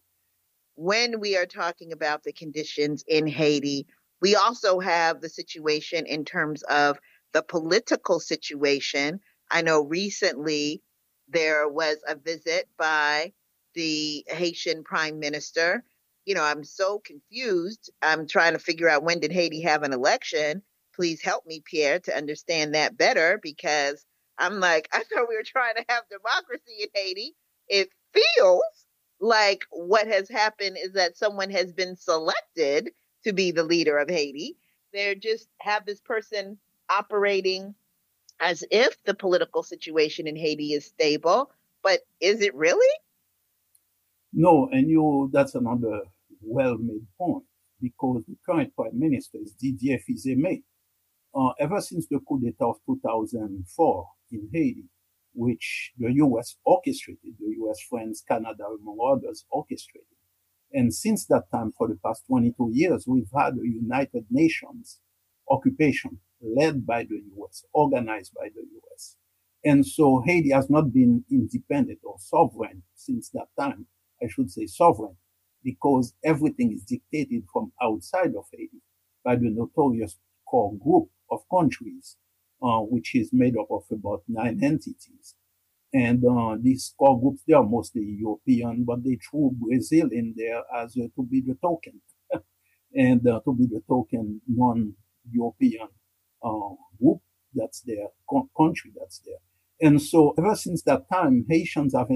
C: When we are talking about the conditions in Haiti, we also have the situation in terms of the political situation. I know recently there was a visit by the Haitian prime minister. You know, I'm so confused. I'm trying to figure out, when did Haiti have an election? Please help me, Pierre, to understand that better, because I'm like, I thought we were trying to have democracy in Haiti. It feels like what has happened is that someone has been selected to be the leader of Haiti. They just have this person operating as if the political situation in Haiti is stable, but is it really?
I: No, and you, that's another well-made point, because the current prime minister is Didier Fils-Aimé. Uh, ever since the coup d'etat of two thousand four in Haiti, which the U S orchestrated, the U S, France, Canada, among others, orchestrated. And since that time, for the past twenty-two years, we've had a United Nations occupation led by the U S, organized by the U S. And so Haiti has not been independent or sovereign since that time. I should say sovereign, because everything is dictated from outside of Haiti by the notorious core group of countries, uh, which is made up of about nine entities. And uh, these core groups, they are mostly European, but they threw Brazil in there as uh, to be the token. and uh, to be the token non-European uh, group that's there, co- country that's there. And so ever since that time, Haitians have,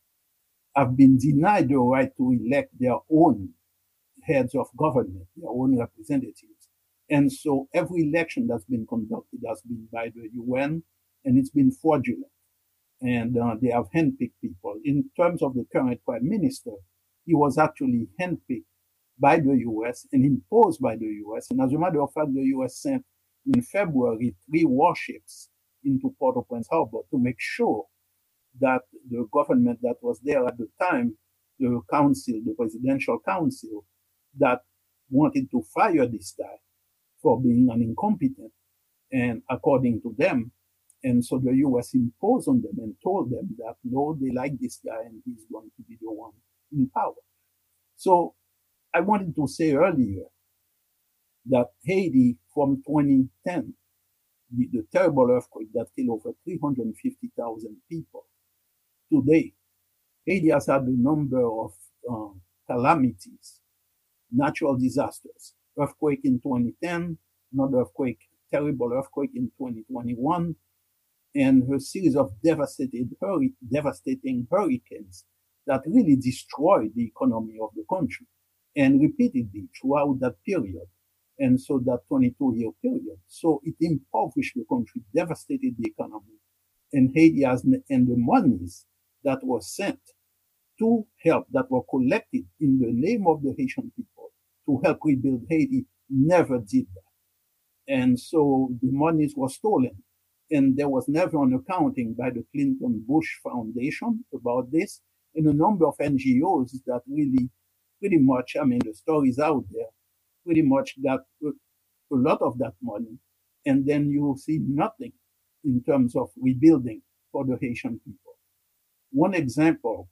I: have been denied the right to elect their own heads of government, their own representatives. And so every election that's been conducted has been by the U N, and it's been fraudulent. And uh, they have handpicked people. In terms of the current prime minister, he was actually handpicked by the U S and imposed by the U S. And as a matter of fact, the U S sent in February three warships into Port-au-Prince harbor to make sure that the government that was there at the time, the council, the presidential council, that wanted to fire this guy for being an incompetent, and according to them, and so the U S imposed on them and told them that, no, they like this guy and he's going to be the one in power. So I wanted to say earlier that Haiti from twenty ten, the, the terrible earthquake that killed over three hundred fifty thousand people, today, Haiti has had a number of uh, calamities, natural disasters. Earthquake in twenty ten, another earthquake, terrible earthquake in twenty twenty-one, and a series of devastated, hurri- devastating hurricanes that really destroyed the economy of the country, and repeatedly throughout that period. And so that twenty-two year period. So it impoverished the country, devastated the economy, and Haiti has, and the monies that were sent to help, that were collected in the name of the Haitian people to help rebuild Haiti, never did that. And so the monies were stolen. And there was never an accounting by the Clinton Bush Foundation about this, and a number of N G Os that really, pretty much, I mean, the story's out there, pretty much got a, a lot of that money. And then you see nothing in terms of rebuilding for the Haitian people. One example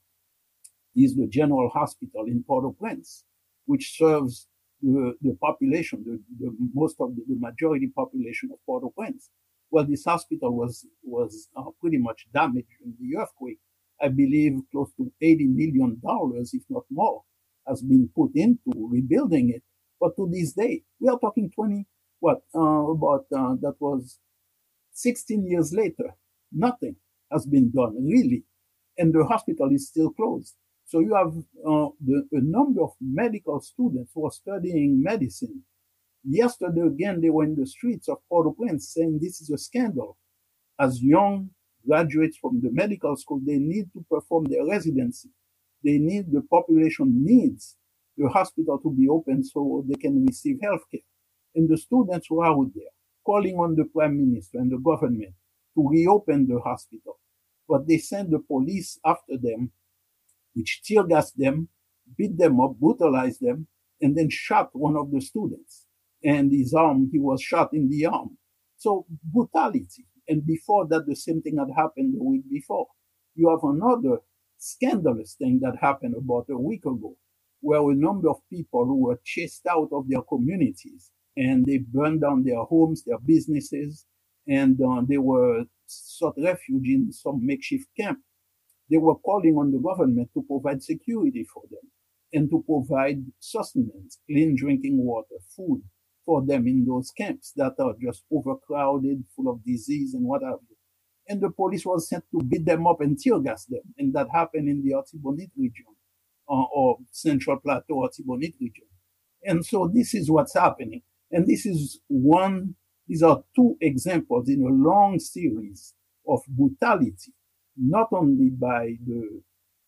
I: is the General Hospital in Port-au-Prince, which serves the, the population, the, the most of the, the majority population of Port-au-Prince. Well, this hospital was was uh, pretty much damaged in the earthquake. I believe close to eighty million dollars, if not more, has been put into rebuilding it. But to this day, we are talking twenty, what, uh, about, uh, that was sixteen years later. Nothing has been done, really. And the hospital is still closed. So you have uh, the, a number of medical students who are studying medicine. Yesterday, again, they were in the streets of Port-au-Prince saying this is a scandal. As young graduates from the medical school, they need to perform their residency. They need, the population needs the hospital to be open so they can receive health care. And the students who are out there calling on the prime minister and the government to reopen the hospital. But they send the police after them, which tear gassed them, beat them up, brutalized them, and then shot one of the students. And his arm, he was shot in the arm. So brutality. And before that, the same thing had happened the week before. You have another scandalous thing that happened about a week ago, where a number of people who were chased out of their communities, and they burned down their homes, their businesses, and uh, they were sought refuge in some makeshift camp. They were calling on the government to provide security for them and to provide sustenance, clean drinking water, food for them in those camps that are just overcrowded, full of disease and what have you. And the police was sent to beat them up and tear gas them. And that happened in the Artibonite region, uh, or Central Plateau Artibonite region. And so this is what's happening. And this is one, these are two examples in a long series of brutality, not only by the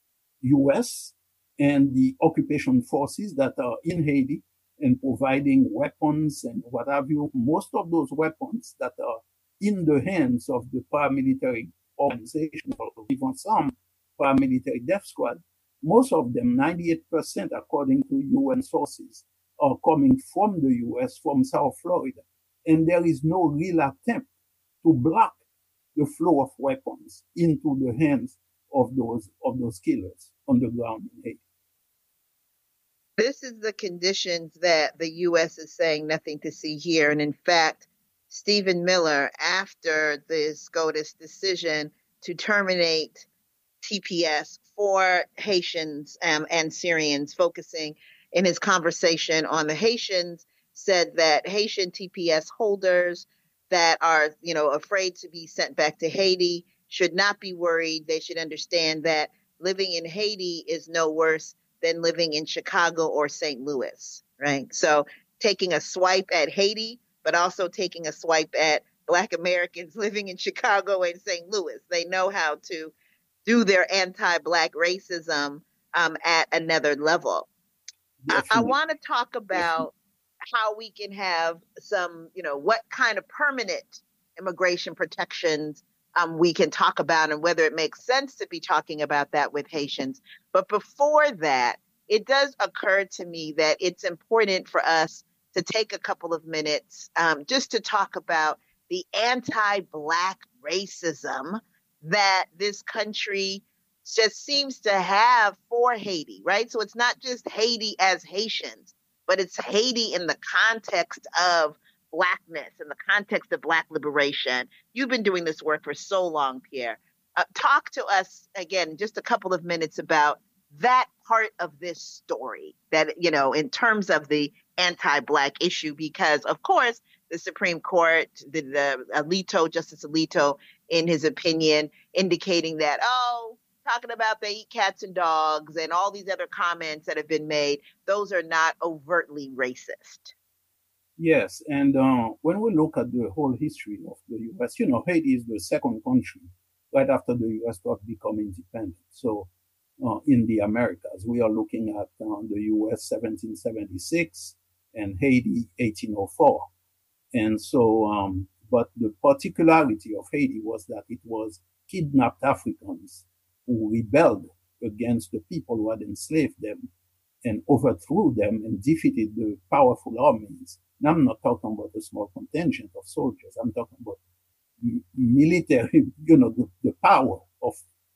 I: U S and the occupation forces that are in Haiti and providing weapons and what have you. Most of those weapons that are in the hands of the paramilitary organization, or even some paramilitary death squad, most of them, ninety-eight percent according to U N sources, are coming from the U S, from South Florida. And there is no real attempt to block the flow of weapons into the hands of those of those killers on the ground in Haiti.
C: This is the conditions that the U S is saying nothing to see here. And in fact, Stephen Miller, after the SCOTUS decision to terminate T P S for Haitians um, and Syrians, focusing in his conversation on the Haitians, said that Haitian T P S holders that are, you know, afraid to be sent back to Haiti should not be worried. They should understand that living in Haiti is no worse than living in Chicago or Saint Louis, right? So taking a swipe at Haiti, but also taking a swipe at Black Americans living in Chicago and Saint Louis. They know how to do their anti-Black racism um, at another level. I, I want to talk about how we can have some, you know, what kind of permanent immigration protections um, we can talk about and whether it makes sense to be talking about that with Haitians. But before that, it does occur to me that it's important for us to take a couple of minutes um, just to talk about the anti-Black racism that this country just seems to have for Haiti, right? So it's not just Haiti as Haitians, but it's Haiti in the context of Blackness, in the context of Black liberation. You've been doing this work for so long, Pierre. Uh, talk to us again, just a couple of minutes about that part of this story, that, you know, in terms of the anti-Black issue, because of course, the Supreme Court, the, the Alito, Justice Alito, in his opinion, indicating that, oh, talking about they eat cats and dogs and all these other comments that have been made, those are not overtly racist.
I: Yes, and uh, when we look at the whole history of the U S, you know, Haiti is the second country right after the U S to become independent. So uh, in the Americas, we are looking at uh, the U S seventeen seventy-six and Haiti eighteen oh four. And so, um, but the particularity of Haiti was that it was kidnapped Africans who rebelled against the people who had enslaved them and overthrew them and defeated the powerful armies. And I'm not talking about a small contingent of soldiers. I'm talking about m- military, you know, the, the power of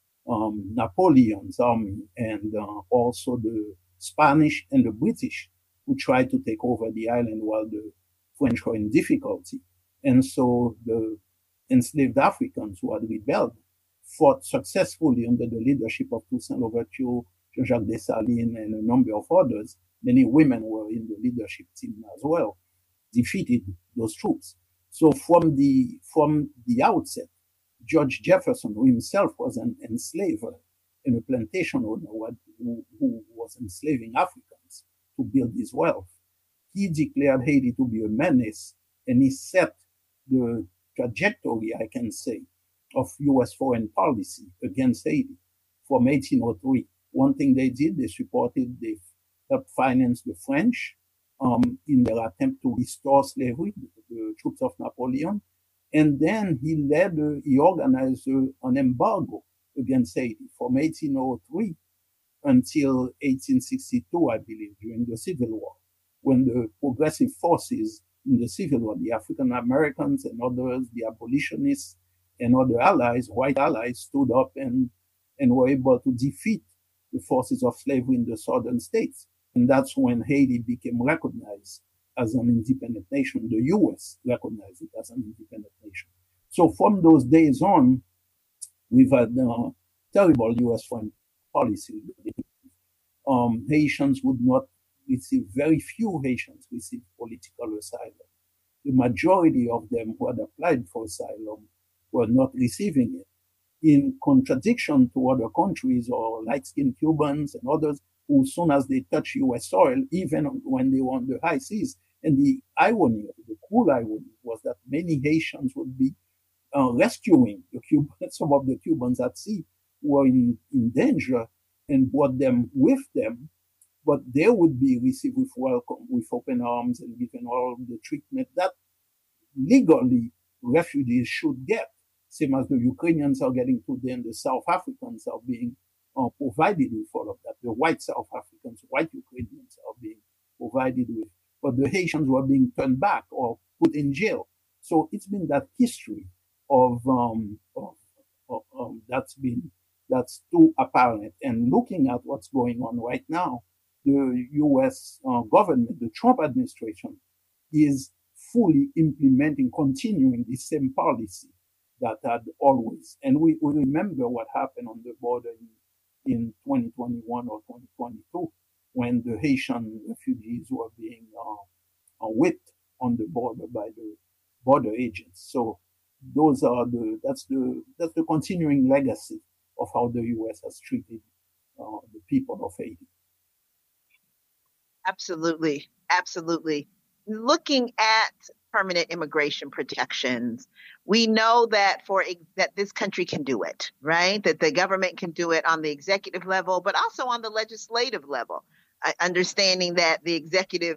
I: um, Napoleon's army and uh, also the Spanish and the British who tried to take over the island while the French were in difficulty. And so the enslaved Africans who had rebelled fought successfully under the leadership of Toussaint Louverture, Jean-Jacques Dessalines, and a number of others. Many women were in the leadership team as well, defeated those troops. So from the from the outset, George Jefferson, who himself was an enslaver and a plantation owner who, who was enslaving Africans to build his wealth, he declared Haiti to be a menace, and he set the trajectory, I can say, of U S foreign policy against Haiti from eighteen oh three. One thing they did, they supported, they helped finance the French um, in their attempt to restore slavery, the, the troops of Napoleon. And then he led, uh, he organized uh, an embargo against Haiti from eighteen oh three until eighteen sixty-two, I believe, during the Civil War, when the progressive forces in the Civil War, the African Americans and others, the abolitionists and other allies, white allies, stood up and, and were able to defeat the forces of slavery in the southern states. And that's when Haiti became recognized as an independent nation. The U S recognized it as an independent nation. So from those days on, we've had uh, terrible U S foreign policy. Um, Haitians would not receive, very few Haitians received political asylum. The majority of them who had applied for asylum were not receiving it, in contradiction to other countries or light-skinned Cubans and others who, as soon as they touch U S soil, even when they were on the high seas. And the irony, the cruel irony, was that many Haitians would be uh, rescuing the Cubans, some of the Cubans at sea who were in, in danger, and brought them with them, but they would be received with welcome, with open arms, and given all the treatment that legally refugees should get, same as the Ukrainians are getting today, and the South Africans are being uh, provided with all of that. The white South Africans, white Ukrainians are being provided with, but the Haitians were being turned back or put in jail. So it's been that history of, um, of, of um, that's been that's too apparent. And looking at what's going on right now, the U S uh, government, the Trump administration, is fully implementing, continuing the same policy that had always. And we, we remember what happened on the border in, in twenty twenty-one or twenty twenty-two, when the Haitian refugees were being uh, uh, whipped on the border by the border agents. So those are the that's the that's the continuing legacy of how the U S has treated uh, the people of Haiti.
C: Absolutely. Absolutely. Looking at permanent immigration protections, we know that for that this country can do it, right? That the government can do it on the executive level, but also on the legislative level, uh, understanding that the executive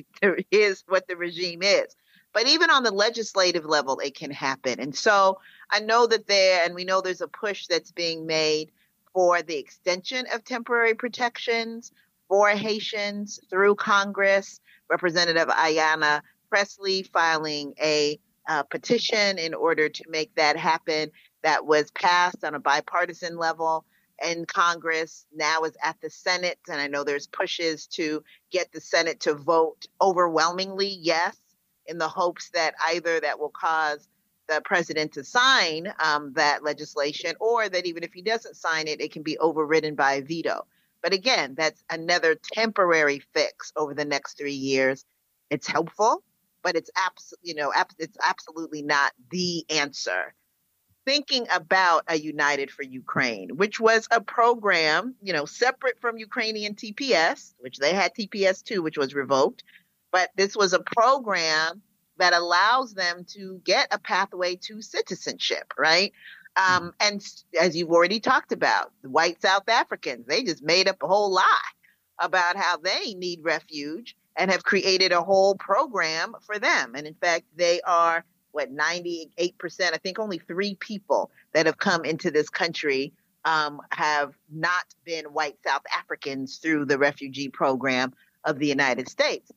C: is what the regime is. But even on the legislative level, it can happen. And so I know that there, and we know there's a push that's being made for the extension of temporary protections for Haitians through Congress. Representative Ayanna Pressley filing a uh, petition in order to make that happen. That was passed on a bipartisan level in Congress, now is at the Senate. And I know there's pushes to get the Senate to vote overwhelmingly yes, in the hopes that either that will cause the president to sign um, that legislation, or that even if he doesn't sign it, it can be overridden by a veto. But again, that's another temporary fix over the next three years. It's helpful, but it's abs- you know, ab- it's absolutely not the answer. Thinking about a United for Ukraine, which was a program, you know, separate from Ukrainian T P S, which they had T P S too, which was revoked. But this was a program that allows them to get a pathway to citizenship, right? Um, and as you've already talked about, the white South Africans, they just made up a whole lie about how they need refuge and have created a whole program for them. And in fact, they are, what, ninety-eight percent, I think only three people that have come into this country um, have not been white South Africans through the refugee program of the United States.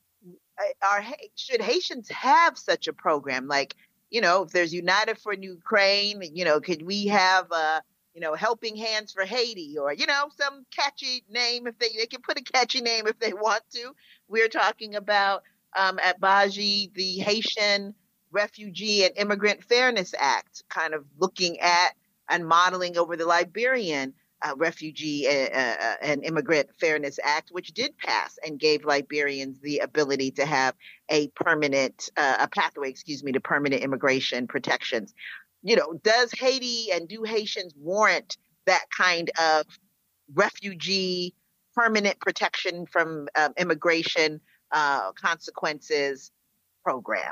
C: Are, should Haitians have such a program? Like, you know, if there's United for Ukraine, you know, could we have, uh, you know, Helping Hands for Haiti, or, you know, some catchy name if they, they can put a catchy name if they want to. We're talking about um, at Baji, the Haitian Refugee and Immigrant Fairness Act, kind of looking at and modeling over the Liberian Uh, Refugee uh, uh, and Immigrant Fairness Act, which did pass and gave Liberians the ability to have a permanent, uh, a pathway, excuse me, to permanent immigration protections. You know, does Haiti and do Haitians warrant that kind of refugee permanent protection from um, immigration uh, consequences program?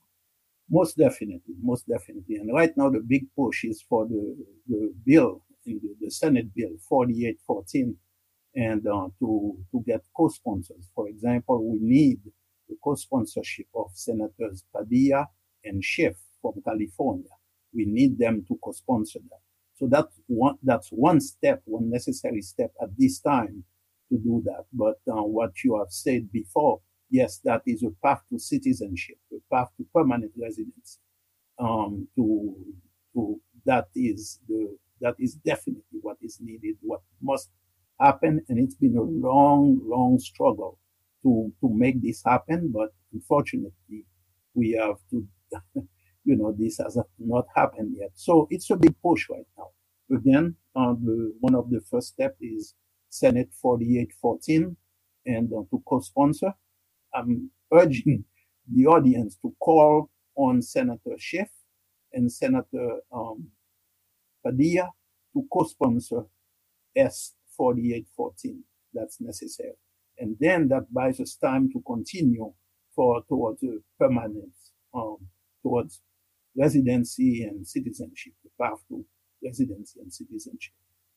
I: Most definitely, most definitely. And right now, the big push is for the, the bill, the, the Senate bill forty-eight fourteen, and uh, to to get co-sponsors. For example, we need the co-sponsorship of Senators Padilla and Schiff from California. We need them to co-sponsor that. So that's one, that's one step, one necessary step at this time to do that. But uh, what you have said before, yes, that is a path to citizenship, a path to permanent residency. Um, to, to that is the that is definitely what is needed, what must happen, and it's been a long, long struggle to to make this happen. But unfortunately, we have to, you know, this has not happened yet. So it's a big push right now. Again, uh, the, one of the first steps is Senate forty-eight fourteen, and uh, to co-sponsor. I'm urging the audience to call on Senator Schiff and Senator um, Padilla to co-sponsor S forty-eight fourteen. That's necessary. And then that buys us time to continue for towards a permanent, um, towards residency and citizenship, the path to residency and citizenship.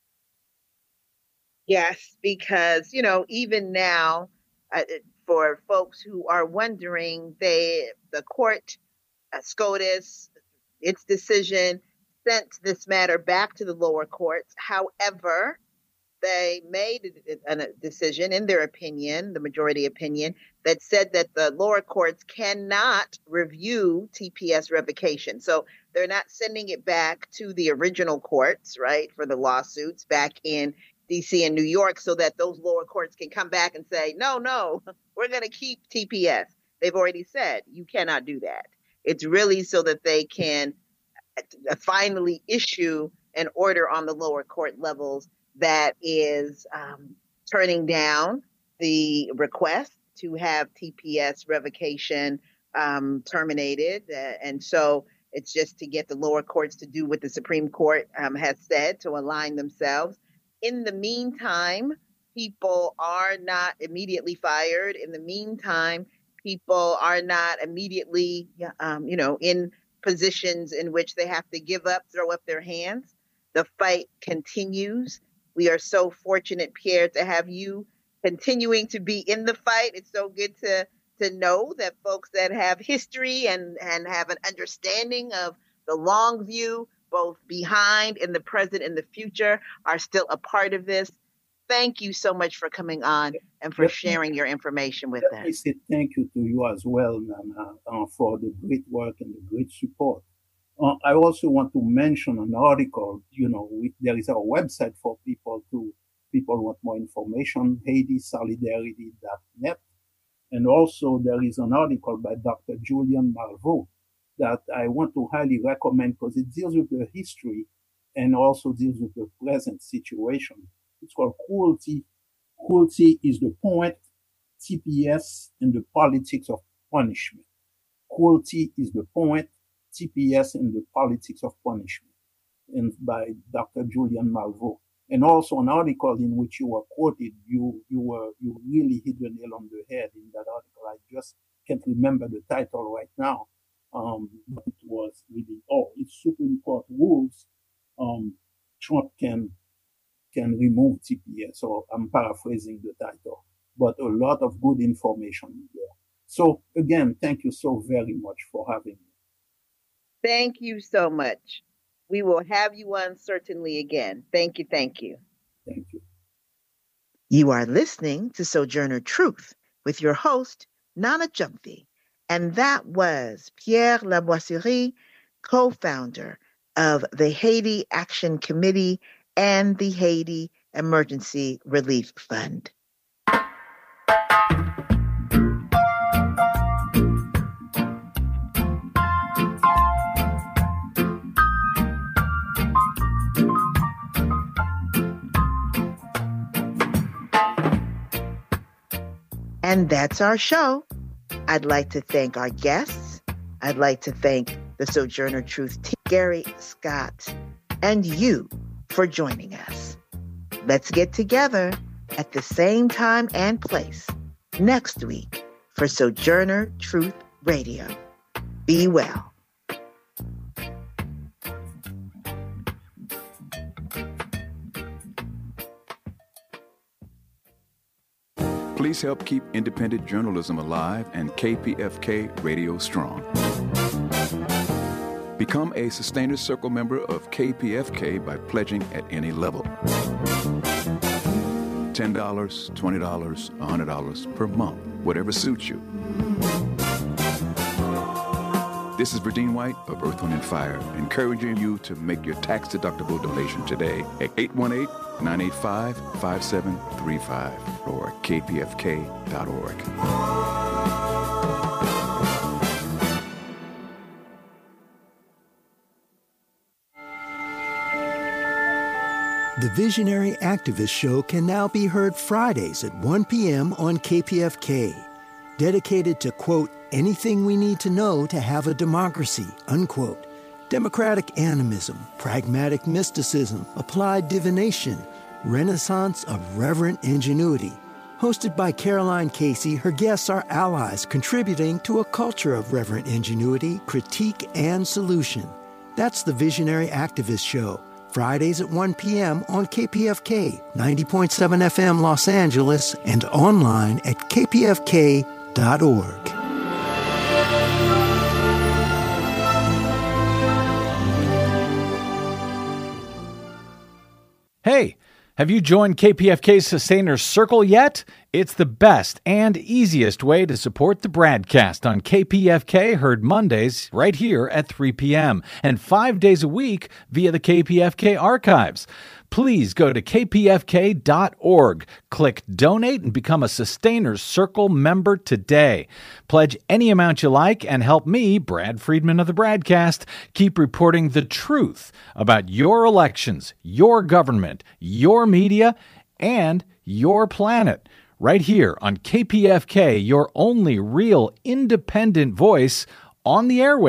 C: Yes, because, you know, even now, uh, for folks who are wondering, they the court, uh, SCOTUS, its decision sent this matter back to the lower courts. However, they made a decision, in their opinion, the majority opinion, that said that the lower courts cannot review T P S revocation. So they're not sending it back to the original courts, right, for the lawsuits back in D C and New York, so that those lower courts can come back and say, no, no, we're going to keep T P S. They've already said you cannot do that. It's really so that they can finally issue an order on the lower court levels that is um, turning down the request to have T P S revocation um, terminated. Uh, and so it's just to get the lower courts to do what the Supreme Court um, has said, to align themselves. In the meantime, people are not immediately fired. In the meantime, people are not immediately, um, you know, in positions in which they have to give up, throw up their hands. The fight continues. We are so fortunate, Pierre, to have you continuing to be in the fight. It's so good to to know that folks that have history and, and have an understanding of the long view, both behind, in the present, and the future, are still a part of this. Thank you so much for coming on and for sharing your information with
I: Let
C: us.
I: me say thank you to you as well, Nana, uh, for the great work and the great support. Uh, I also want to mention an article. You know, we, there is a website for people to people want more information, Haiti Solidarity dot net. And also there is an article by Doctor Julian Malveaux that I want to highly recommend because it deals with the history and also deals with the present situation. It's called Cruelty. Cruelty is the Point, T P S, and the Politics of Punishment. Cruelty is the Point, T P S, and the Politics of Punishment, and by Doctor Julian Malveaux. And also an article in which you were quoted, you you were you really hit the nail on the head in that article. I just can't remember the title right now. Um, but it was really, oh, it's Supreme Court rules. Um, Trump can can remove T P S. So I'm paraphrasing the title, but a lot of good information there. So again, thank you so very much for having me.
C: Thank you so much. We will have you on certainly again. Thank you. Thank you.
I: Thank you.
C: You are listening to Sojourner Truth with your host, Nana Gyamfi. And that was Pierre Laboisserie, co-founder of the Haiti Action Committee and the Haiti Emergency Relief Fund. And that's our show. I'd like to thank our guests. I'd like to thank the Sojourner Truth team, Gary Scott, and you for joining us. Let's get together at the same time and place next week for Sojourner Truth Radio. Be well.
J: Please help keep independent journalism alive and K P F K Radio strong. Become a Sustainers Circle member of K P F K by pledging at any level. ten dollars, twenty dollars, one hundred dollars per month, whatever suits you. This is Verdine White of Earth, Wind and Fire, encouraging you to make your tax-deductible donation today at eight one eight, nine eight five, five seven three five or k p f k dot org.
K: The Visionary Activist Show can now be heard Fridays at one p.m. on K P F K. Dedicated to, quote, anything we need to know to have a democracy, unquote. Democratic animism, pragmatic mysticism, applied divination, renaissance of reverent ingenuity. Hosted by Caroline Casey, her guests are allies contributing to a culture of reverent ingenuity, critique, and solution. That's the Visionary Activist Show. Fridays at one p.m. on K P F K, ninety point seven F M Los Angeles, and online at k p f k dot org.
L: Hey, have you joined K P F K's Sustainers Circle yet? It's the best and easiest way to support the broadcast on K P F K, heard Mondays right here at three p.m. and five days a week via the K P F K archives. Please go to k p f k dot org, click Donate, and become a Sustainers Circle member today. Pledge any amount you like and help me, Brad Friedman of the Bradcast, keep reporting the truth about your elections, your government, your media, and your planet. right here on K P F K, your only real independent voice on the airwaves.